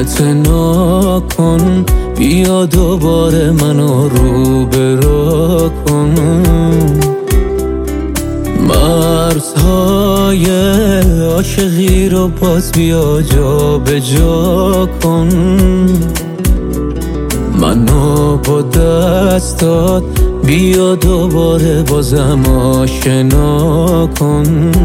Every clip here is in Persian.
اعتنا کن، بیا دوباره منو روبرو کن. مرزهای عاشقی رو باز بیا جا به جا کن. منو با دستات بیا دوباره بازم آشنا کن.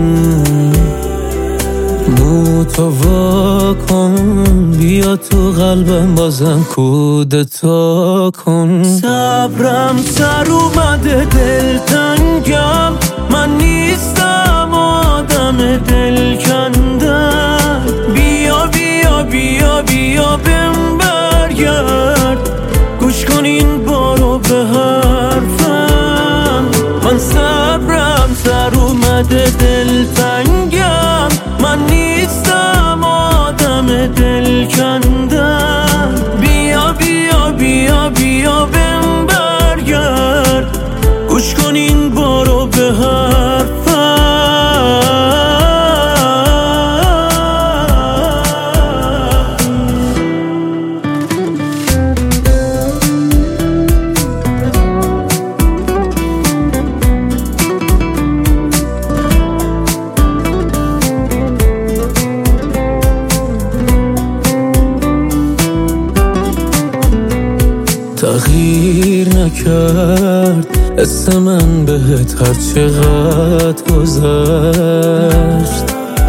تو وا کن، بیا تو قلبم بازم کودتا کن. صبرم سر اومده دلتنگم، من نیستم آدم دل کندن. بیا بیا بیا بیا بهم برگرد، گوش کن این بارو به حرفم. من صبرم سر اومده دلتنگم، من نیستم آدم دل کندن. بیا بیا بیا بیا بهم برگرد، گوش کن این بارو به حرفم. تغییر نکرد اسم من بهت هر چقدر گذشت،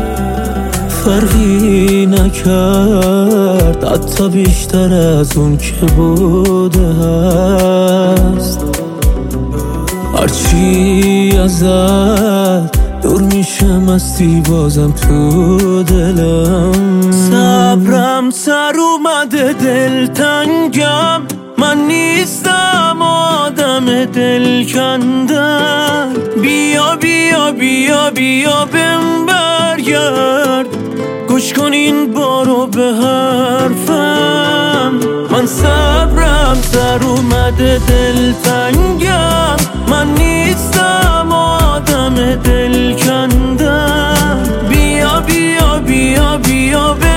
فرقی نکرد حتی بیشتر از اون که بوده هست. هرچی ازت دور میشه مستی بازم تو دلم. صبرم سر اومده دلتنگم، من نیستم آدم دل کندن. بیا بیا بیا بیا بهم برگرد، گوش کن این بارو به حرفم. من صبرم سر اومده دلتنگم، من نیستم آدم دل کندن. بیا بیا بیا بیا